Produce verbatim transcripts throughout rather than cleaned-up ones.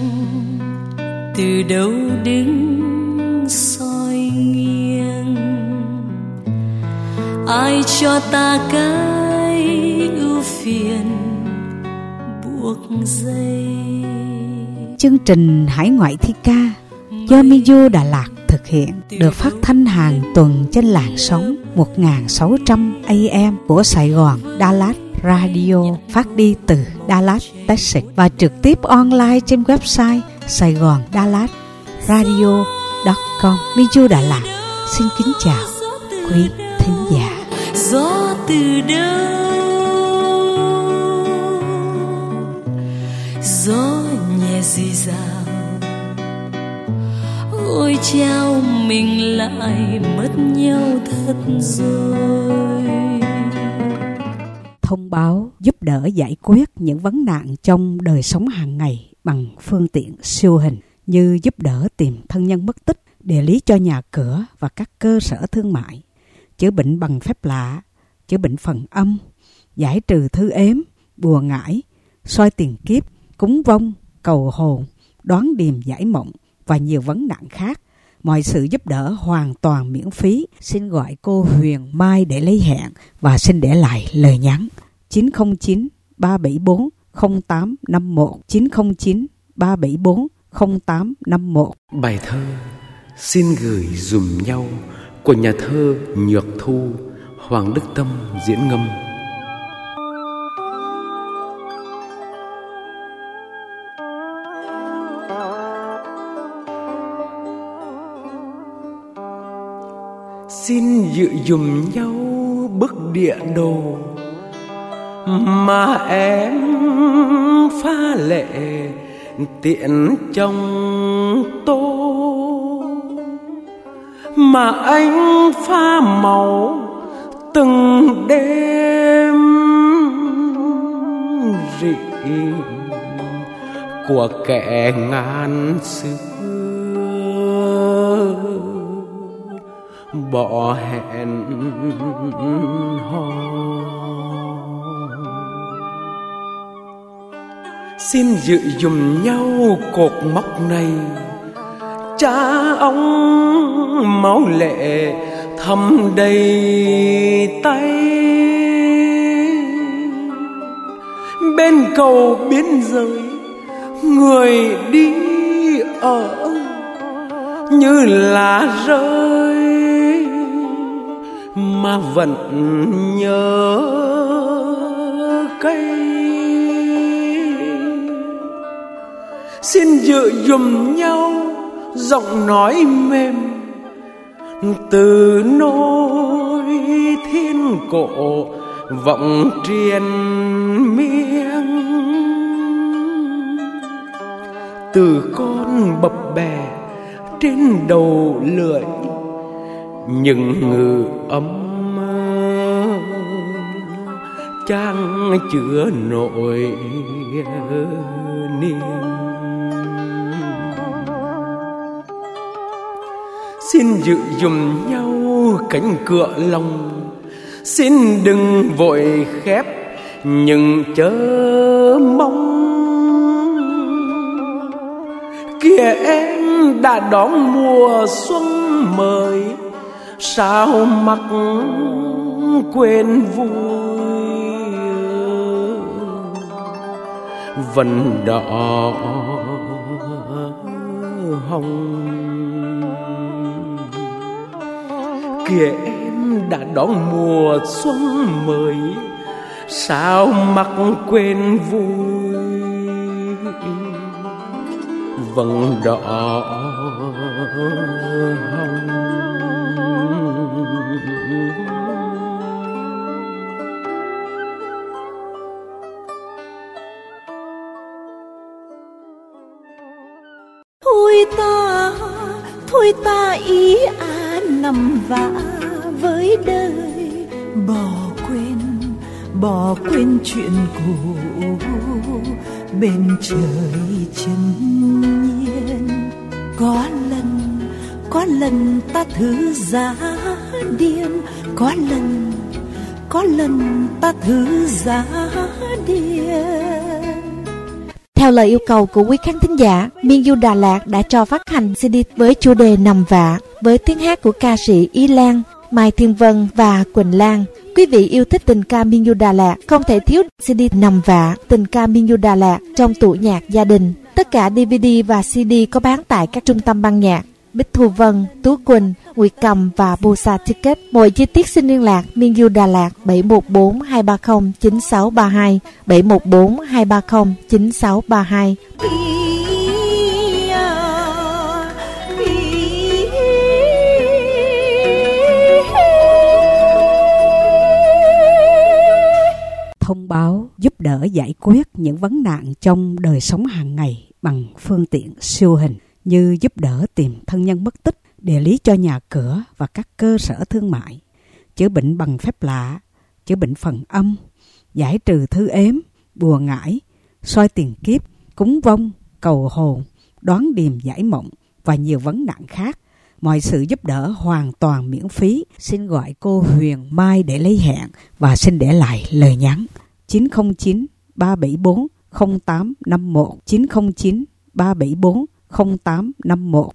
từ đâu đứng soi nghiêng. Ai cho ta cái ưu phiền buộc dây. Chương trình Hải ngoại thi ca do Miu Đà Lạt thực hiện, được phát thanh hàng tuần trên làn sóng một nghìn sáu trăm A M của Sài Gòn Dallas Radio, phát đi từ Dallas, Texas và trực tiếp online trên website Sài Gòn Dallas Radio chấm com. Miu Đà Lạt xin kính chào quý thính giả. Gió từ đâu, gió nhẹ dịu dàng, ôi chao mình lại mất nhau thật rồi. Thông báo giúp đỡ giải quyết những vấn nạn trong đời sống hàng ngày bằng phương tiện siêu hình, như giúp đỡ tìm thân nhân mất tích, địa lý cho nhà cửa và các cơ sở thương mại, chữa bệnh bằng phép lạ, chữa bệnh phần âm, giải trừ thư ếm, bùa ngải, soi tiền kiếp, cúng vong, cầu hồn, đoán điềm giải mộng và nhiều vấn nạn khác. Mọi sự giúp đỡ hoàn toàn miễn phí. Xin gọi cô Huyền Mai để lấy hẹn và xin để lại lời nhắn chín không chín ba bảy bốn không tám năm một chín không chín ba bảy bốn không tám năm một. Bài thơ Xin gửi dùm nhau của nhà thơ Nhược Thu, Hoàng Đức Tâm diễn ngâm. Xin dự dùm nhau bức địa đồ mà em pha lệ tiện trong tô, mà anh pha màu từng đêm rị của kẻ ngàn xưa bỏ hẹn hò. Xin dự dùm nhau cột mốc này, cha ông máu lệ thấm đầy tay. Bên cầu biên giới người đi ở như lá rơi mà vẫn nhớ cây. Xin dự dùm nhau giọng nói mềm từ nỗi thiên cổ vọng triền miên, từ con bập bè trên đầu lưỡi những ngự ấm trang chứa nỗi niềm. Xin dự dùm nhau cánh cửa lòng, xin đừng vội khép nhưng chớ mong. Kìa em đã đón mùa xuân mới, sao mặc quên vui vần đỏ hồng. Kìa em đã đón mùa xuân mới, sao mặc quên vui vần đỏ hồng. Thôi ta, thôi ta ý à nằm vã với đời, bỏ quên, bỏ quên chuyện cũ bên trời chân nhiên. Có lần, có lần ta thử giá điên, có lần, có lần ta thử giá điên. Theo lời yêu cầu của quý khán thính giả, Miên Du Đà Lạt đã cho phát hành xê đê với chủ đề Nằm Vạ với tiếng hát của ca sĩ Ý Lan, Mai Thiên Vân và Quỳnh Lan. Quý vị yêu thích tình ca Miên Du Đà Lạt không thể thiếu xê đê Nằm Vạ, tình ca Miên Du Đà Lạt trong tủ nhạc gia đình. Tất cả đê vê đê và xê đê có bán tại các trung tâm ban nhạc Bích Thu Vân, Tú Quỳnh, Nguyệt Cầm và Busa Ticket. Mọi chi tiết xin liên lạc Miên Du Đà Lạt bảy một bốn hai ba không chín sáu ba hai, bảy một bốn hai ba không chín sáu ba hai. Thông báo giúp đỡ giải quyết những vấn nạn trong đời sống hàng ngày bằng phương tiện siêu hình như giúp đỡ tìm thân nhân mất tích, địa lý cho nhà cửa và các cơ sở thương mại, chữa bệnh bằng phép lạ, chữa bệnh phần âm, giải trừ thư ếm, bùa ngải, soi tiền kiếp, cúng vong, cầu hồn, đoán điềm giải mộng và nhiều vấn nạn khác. Mọi sự giúp đỡ hoàn toàn miễn phí. Xin gọi cô Huyền Mai để lấy hẹn và xin để lại lời nhắn chín không chín ba bảy bốn không tám năm một, chín không chín ba bảy bốn không tám năm một.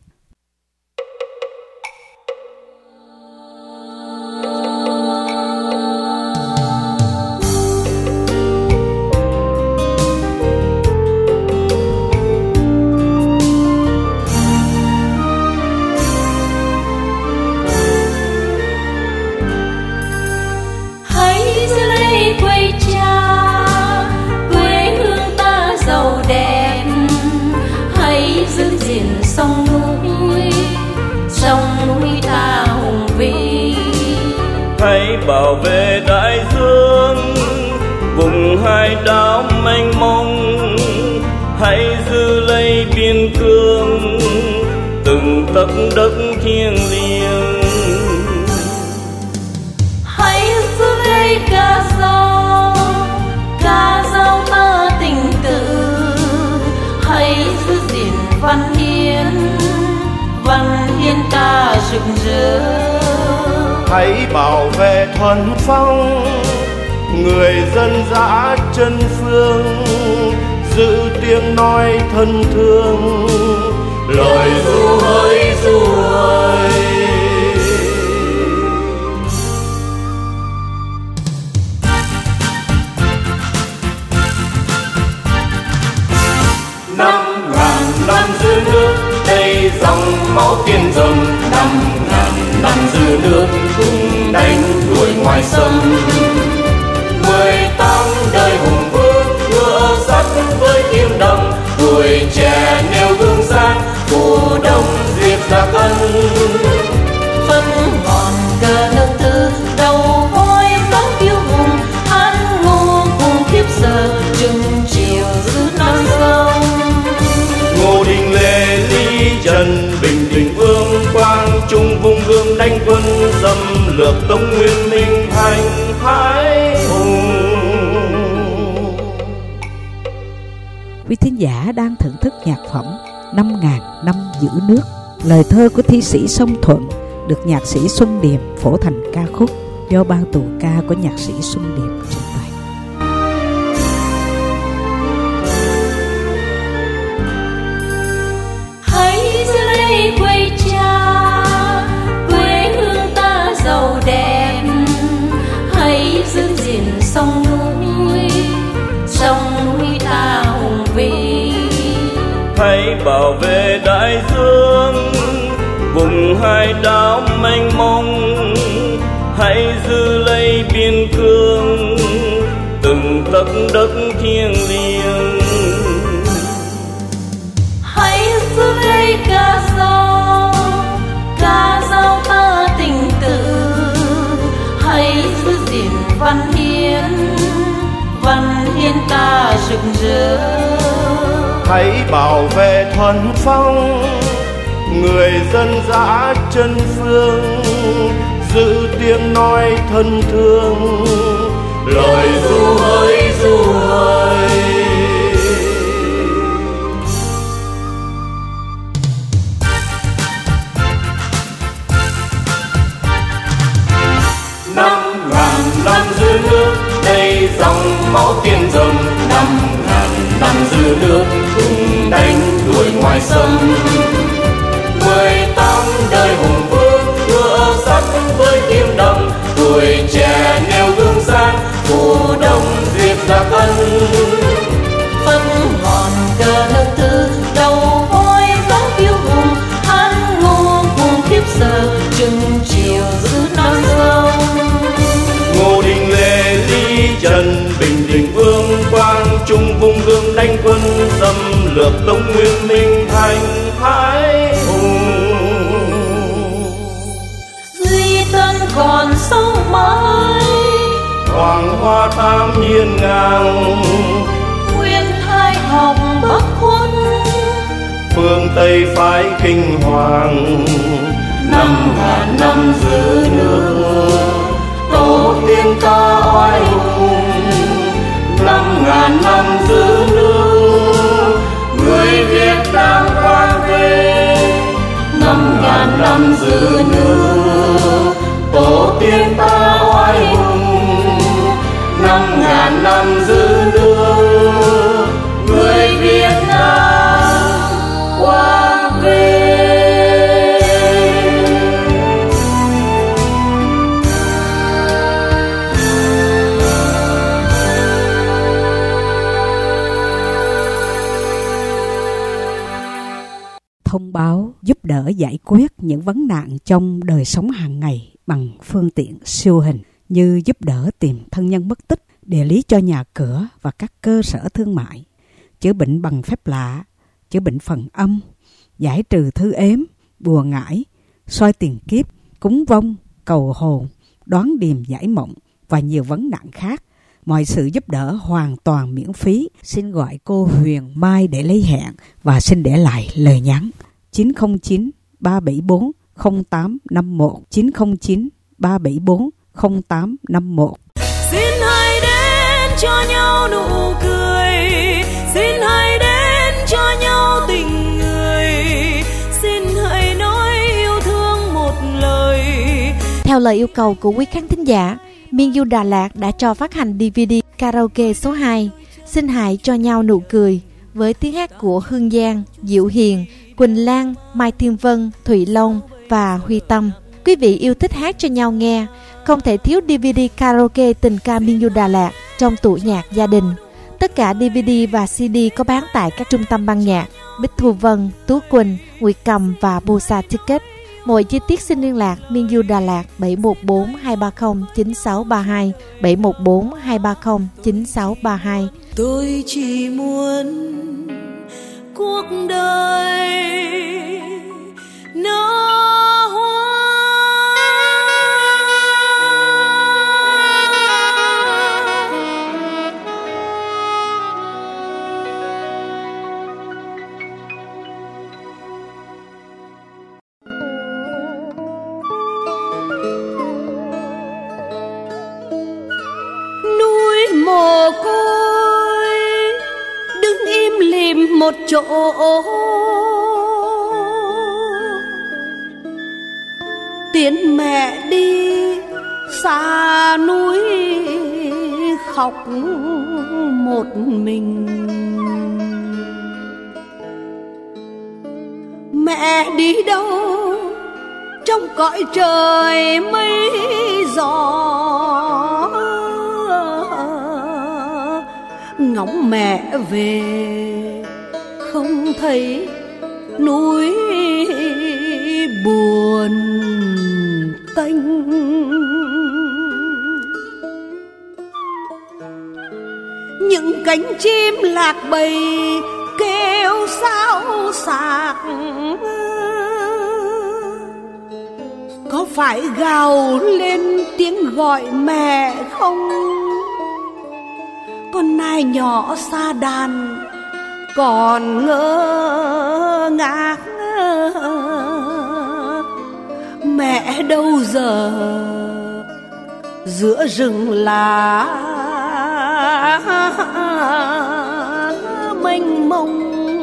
Bảo vệ đại dương vùng hai đảo mênh mông, hãy giữ lấy biên cương từng tấc đất thiêng liêng. Hãy giữ lấy ca dao, ca dao ta tình tự, hãy giữ gìn văn hiến, văn hiến ta rực rỡ. Hãy bảo vệ thuần phong người dân dã chân phương, giữ tiếng nói thân thương lời ru hỡi ru hỡi. Năm ngàn năm giữ nước đây dòng máu tiên dầm, năm ngàn năm giữ nước cũng đánh đuổi ngoài sông. Mười tám đời hùng vương ngựa sắt với kim đồng, tuổi trẻ nêu gương sáng phù đông diệt giặc ân. Phân ngọn cờ nương tư đầu voi vắng kiêu hùng, hắn ngô cùng kiếp giờ chừng chiều giữ non sông. Ngô Đình Lê Lý Trần Bình Định Vương Quang Trung vùng gương đánh quân xâm lược Tống Nguyên Minh Thành Hải Hùng. Quý thính giả đang thưởng thức nhạc phẩm Năm ngàn năm giữ nước, lời thơ của thi sĩ Song Thuận, được nhạc sĩ Xuân Điềm phổ thành ca khúc do ban tù ca của nhạc sĩ Xuân Điềm trình bày. Hãy giữ lấy quê cha, quê hương ta giàu đẹp, hãy giữ gìn sông núi, sông núi ta hùng vĩ. Hãy bảo vệ đại dương vùng hai đảo mênh mông, hãy giữ lấy biên cương từng tấc đất thiêng liêng. Hãy giữ lấy ca dao, ca dao ta tình tự, hãy giữ gìn văn hiến, văn hiến ta rực rỡ. Hãy bảo vệ thuần phong người dân dã chân phương, giữ tiếng nói thân thương lời ru hỡi ru hỡi. Năm ngàn năm giữ nước đây dòng máu tiên dầm, năm ngàn năm giữ nước ngoài sông. Mười tám đời hùng vương ngựa sắt với kiếm đồng, tuổi trẻ nêu gương sáng phù đông diệt giặc ân. Vẫn ngọn cờ nước tư đầu voi dáng kiêu hùng, hắn ngô cùng kiếp giờ chừng chiều giữ non sông. Ngô Đình Lê Lý Trần Bình Định Vương Quang Trung vùng gương đánh quân xâm lược Tống Nguyên Minh Thành Thái Hùng. Duy Tân còn sâu mãi, Hoàng Hoa Tam hiên ngang, Nguyên Thái học Bắc quân, phương Tây phái kinh hoàng. Năm ngàn năm giữ nước, tổ tiên ta oai hùng. Năm ngàn năm giữ nước, người Việt Nam quang vinh. Năm ngàn năm giữ nước, tổ tiên ta oai hùng. Năm ngàn năm giữ nước, người Việt Nam quang vinh. Thông báo giúp đỡ giải quyết những vấn nạn trong đời sống hàng ngày bằng phương tiện siêu hình như giúp đỡ tìm thân nhân mất tích, địa lý cho nhà cửa và các cơ sở thương mại, chữa bệnh bằng phép lạ, chữa bệnh phần âm, giải trừ thư ếm, bùa ngải, soi tiền kiếp, cúng vong, cầu hồn, đoán điềm giải mộng và nhiều vấn nạn khác. Mọi sự giúp đỡ hoàn toàn miễn phí. Xin gọi cô Huyền Mai để lấy hẹn và xin để lại lời nhắn chín không chín ba bảy bốn không tám năm một chín không chín ba bảy bốn không tám năm một. Xin hãy đến cho nhau nụ cười, xin hãy đến cho nhau tình người, xin hãy nói yêu thương một lời. Theo lời yêu cầu của quý khán thính giả, Miên Du Đà Lạt đã cho phát hành đê vê đê karaoke số hai Xin hãy cho nhau nụ cười với tiếng hát của Hương Giang, Diệu Hiền, Quỳnh Lan, Mai Thiên Vân, Thụy Long và Huy Tâm. Quý vị yêu thích hát cho nhau nghe, không thể thiếu đê vê đê karaoke tình ca Miên Du Đà Lạt trong tủ nhạc gia đình. Tất cả đê vê đê và xê đê có bán tại các trung tâm ban nhạc Bích Thu Vân, Tú Quỳnh, Nguyệt Cầm và Busa Ticket. Mọi chi tiết xin liên lạc Miên Du Đà Lạt bảy một bốn hai ba không chín sáu ba hai, bảy một bốn hai ba không chín sáu ba hai. Tôi chỉ muốn cuộc đời nở hoa. Núi mồ côi đứng im lìm một chỗ, tiến mẹ đi xa núi khóc một mình. Mẹ đi đâu trong cõi trời mây gió, ngóng mẹ về không thấy núi buồn tênh. Những cánh chim lạc bầy kêu sao xạc, có phải gào lên tiếng gọi mẹ không? Con nai nhỏ xa đàn còn ngơ ngác, mẹ đâu giờ giữa rừng lá mênh mông.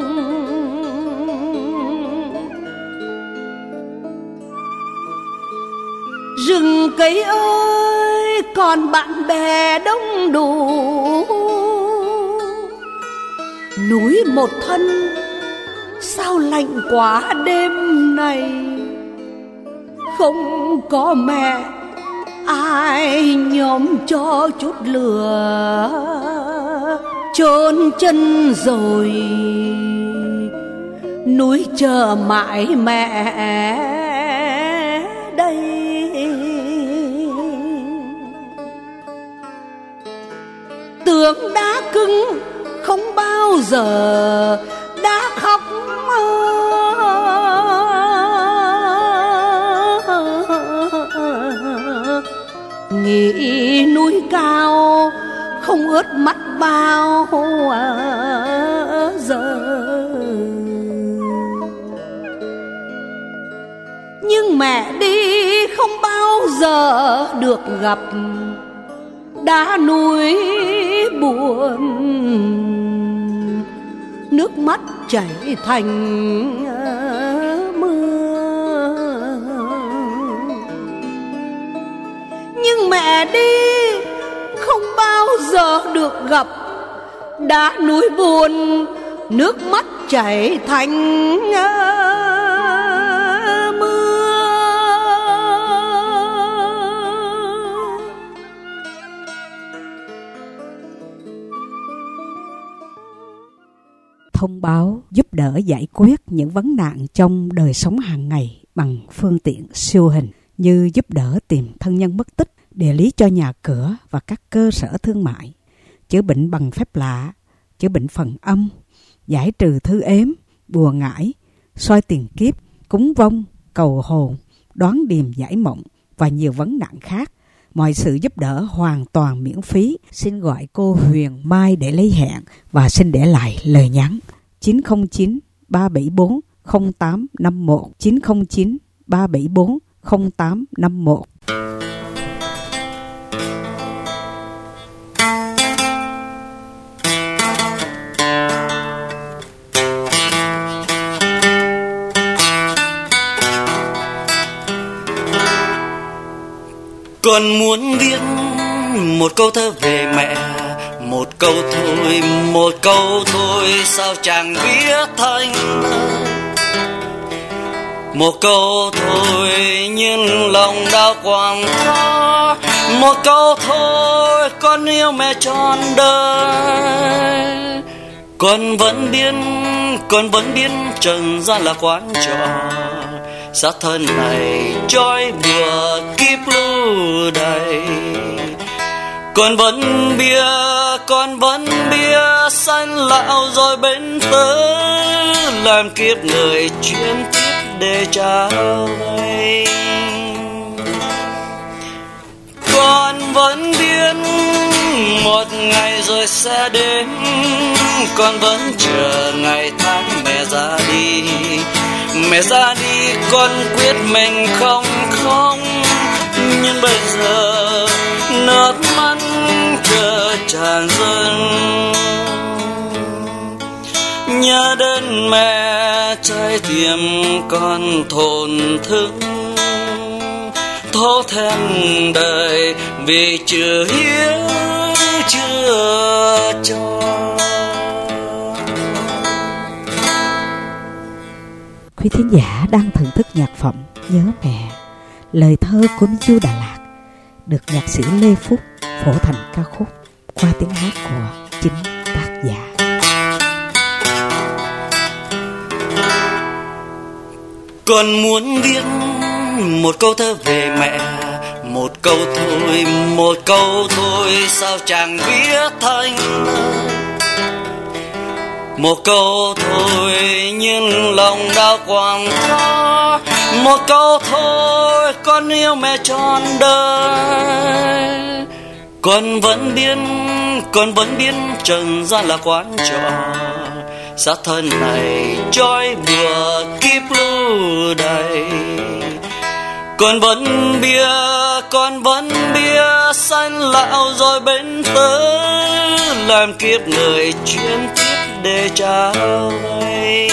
Rừng cây ơi còn bạn bè đông đủ, núi một thân sao lạnh lạnh quá đêm này, không có mẹ ai nhóm cho chút lửa, chôn chân rồi núi chờ mãi mẹ đây. Tượng đá cứng không bao giờ đã khóc, nghĩ núi cao không ướt mắt bao giờ. Nhưng mẹ đi không bao giờ được gặp, đá núi buồn nước mắt chảy thành mưa. Nhưng mẹ đi không bao giờ được gặp, đá núi buồn nước mắt chảy thành thông báo giúp đỡ giải quyết những vấn nạn trong đời sống hàng ngày bằng phương tiện siêu hình như giúp đỡ tìm thân nhân mất tích, địa lý cho nhà cửa và các cơ sở thương mại, chữa bệnh bằng phép lạ, chữa bệnh phần âm, giải trừ thư ếm, bùa ngải, soi tiền kiếp, cúng vong, cầu hồn, đoán điềm giải mộng và nhiều vấn nạn khác. Mọi sự giúp đỡ hoàn toàn miễn phí. Xin gọi cô Huyền Mai để lấy hẹn và xin để lại lời nhắn chín không chín ba bảy bốn không tám năm một chín không chín ba bảy bốn không tám năm một. Con muốn viết một câu thơ về mẹ, một câu thôi, một câu thôi, sao chẳng biết thành lời. Một câu thôi nhưng lòng đau quặn thắt, một câu thôi con yêu mẹ trọn đời. Con vẫn biết, con vẫn biết trần gian là quán trọ, xác thân này trói buộc kiếp lưu đày. Con vẫn biết, con vẫn biết sanh lão rồi bên tớ, làm kiếp người chuyên tiếp để trả vay. Con vẫn biết một ngày rồi sẽ đến, con vẫn chờ ngày tháng mẹ ra đi. Mẹ ra đi con quyết mình không không, nhưng bây giờ nước mắt chờ tràn dâng. Nhớ đến mẹ trái tim con thổn thức, thốt thèm đời vì chưa hiếu chưa cho. Quý thính giả đang thưởng thức nhạc phẩm Nhớ Mẹ, lời thơ của Minh Du Đà Lạt, được nhạc sĩ Lê Phúc phổ thành ca khúc qua tiếng hát của chính tác giả. Con muốn viết một câu thơ về mẹ, một câu thôi, một câu thôi, sao chẳng biết thành lời. Một câu thôi nhưng lòng đau quặn thắt, một câu thôi con yêu mẹ trọn đời. Con vẫn biết, con vẫn biết trần gian là quán trọ, xác thân này trói buộc kiếp lưu đày. Con vẫn biết, con vẫn biết sanh lão rồi bên tớ, làm kiếp người chuyên tiếp để trả vay.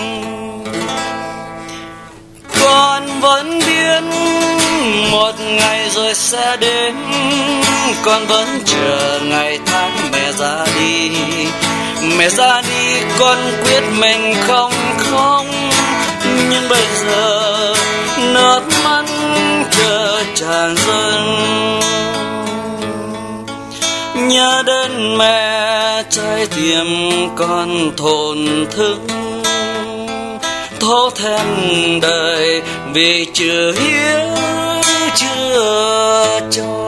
Con vẫn biết một ngày rồi sẽ đến, con vẫn chờ ngày tháng mẹ ra đi. Mẹ ra đi con quyết mình không không, nhưng bây giờ nước mắt chờ tràn dâng. Nhớ đến mẹ trái tim con thổn thức, thốt thèm đời vì chưa hiếu chưa cho.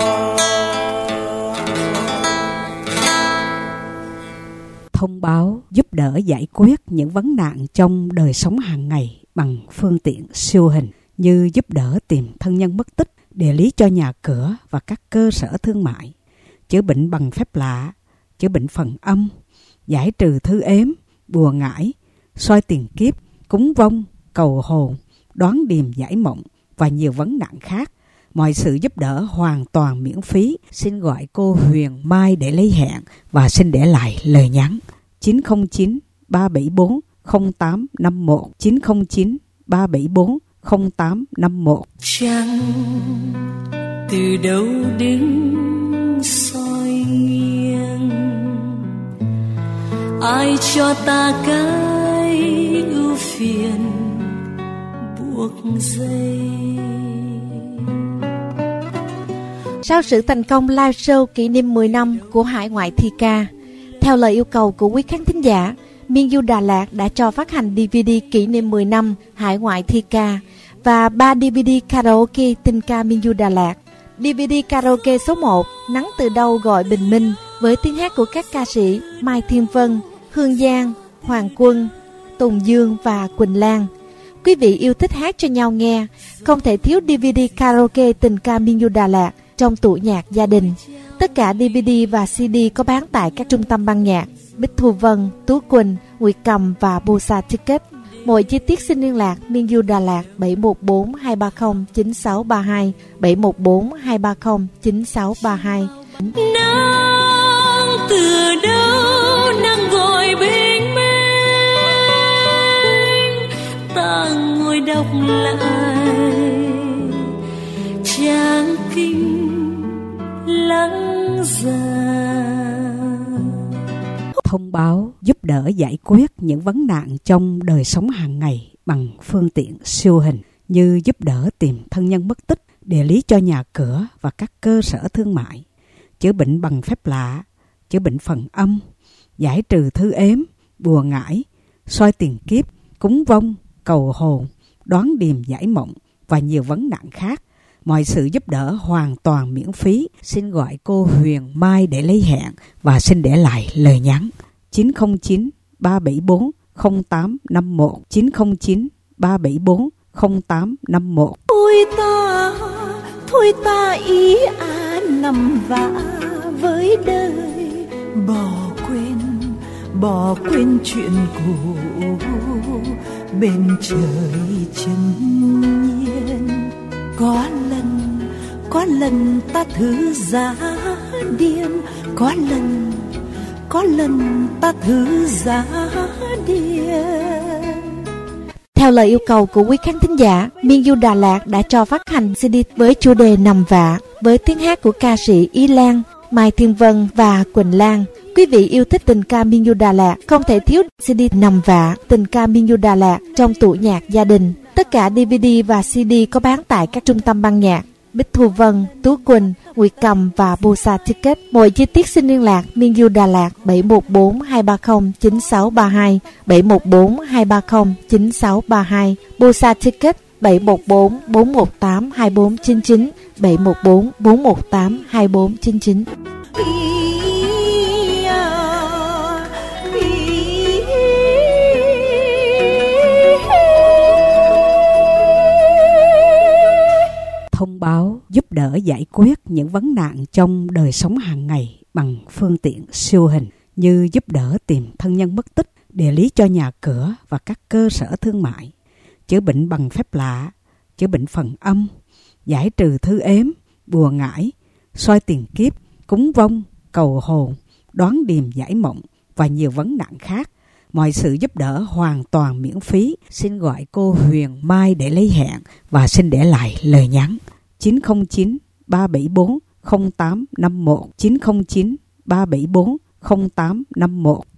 Thông báo giúp đỡ giải quyết những vấn nạn trong đời sống hàng ngày bằng phương tiện siêu hình như giúp đỡ tìm thân nhân mất tích, địa lý cho nhà cửa và các cơ sở thương mại, chữa bệnh bằng phép lạ, chữa bệnh phần âm, giải trừ thư ếm, bùa ngải, soi tiền kiếp, cúng vong, cầu hồn, đoán điềm giải mộng và nhiều vấn nạn khác. Mọi sự giúp đỡ hoàn toàn miễn phí. Xin gọi cô Huyền Mai để lấy hẹn và xin để lại lời nhắn chín không chín ba bảy bốn không tám năm một chín không chín ba bảy bốn không tám năm một. Trăng từ đâu đứng soi nghiêng, ai cho ta cái ưu phiền buộc dây. Sau sự thành công live show kỷ niệm mười năm của Hải Ngoại Thi Ca, theo lời yêu cầu của quý khán thính giả, Miên Du Đà Lạt đã cho phát hành đê vê đê kỷ niệm mười năm Hải Ngoại Thi Ca và ba đê vê đê karaoke tình ca Miên Du Đà Lạt. đê vê đê karaoke số một Nắng Từ Đâu Gọi Bình Minh với tiếng hát của các ca sĩ Mai Thiên Vân, Hương Giang, Hoàng Quân, Tùng Dương và Quỳnh Lan. Quý vị yêu thích hát cho nhau nghe, không thể thiếu đê vê đê karaoke tình ca Miên Du Đà Lạt trong tủ nhạc gia đình. Tất cả đê vê đê và xê đê có bán tại các trung tâm ban nhạc Bích Thu Vân, Tú Quỳnh, Nguyệt Cầm và Bosa Ticket. Mọi chi tiết xin liên lạc Miên Du Đà Lạt bảy một bốn hai ba không chín sáu ba hai, bảy một bốn hai ba không chín sáu ba hai. Nắng từ đâu nắng gọi bình minh, ta ngồi đọc lại trang kinh lắng già. Thông báo giúp đỡ giải quyết những vấn nạn trong đời sống hàng ngày bằng phương tiện siêu hình như giúp đỡ tìm thân nhân mất tích, địa lý cho nhà cửa và các cơ sở thương mại, chữa bệnh bằng phép lạ, chữa bệnh phần âm, giải trừ thư ếm, bùa ngải, soi tiền kiếp, cúng vong, cầu hồn, đoán điềm giải mộng và nhiều vấn nạn khác. Mọi sự giúp đỡ hoàn toàn miễn phí. Xin gọi cô Huyền Mai để lấy hẹn và xin để lại lời nhắn chín không chín ba bảy bốn không tám năm một chín không chín ba bảy bốn không tám năm một. Thôi ta, thôi ta ý à nằm vã với đời, bỏ quên, bỏ quên chuyện cũ, bên trời chân nhiên. Có lần, có lần ta thử giá điên, có lần, có lần ta thử giá điên. Theo lời yêu cầu của quý khán thính giả, Miên Du Đà Lạt đã cho phát hành xê đê với chủ đề Nằm Vạ với tiếng hát của ca sĩ Y Lan, Mai Thiên Vân và Quỳnh Lan. Quý vị yêu thích tình ca Miên Du Đà Lạt không thể thiếu xê đê Nằm Vạ tình ca Miên Du Đà Lạt trong tủ nhạc gia đình. Tất cả đê vê đê và xê đê có bán tại các trung tâm ban nhạc Bích Thu Vân, Tú Quỳnh, Nguyệt Cầm và Bosa Ticket. Mọi chi tiết xin liên lạc Miên Du Đà Lạt bảy một bốn hai ba không chín sáu ba hai, bảy một bốn hai ba không chín sáu ba hai, Bosa Ticket bảy một bốn bốn một tám hai bốn chín chín, bảy một bốn bốn một tám hai bốn chín chín. Thông báo giúp đỡ giải quyết những vấn nạn trong đời sống hàng ngày bằng phương tiện siêu hình như giúp đỡ tìm thân nhân mất tích, địa lý cho nhà cửa và các cơ sở thương mại, chữa bệnh bằng phép lạ, chữa bệnh phần âm, giải trừ thư ếm, bùa ngải, soi tiền kiếp, cúng vong, cầu hồn, đoán điềm giải mộng và nhiều vấn nạn khác. Mọi sự giúp đỡ hoàn toàn miễn phí. Xin gọi cô Huyền Mai để lấy hẹn và xin để lại lời nhắn chín không chín ba bảy bốn không tám năm một chín không chín ba bảy bốn không tám năm một.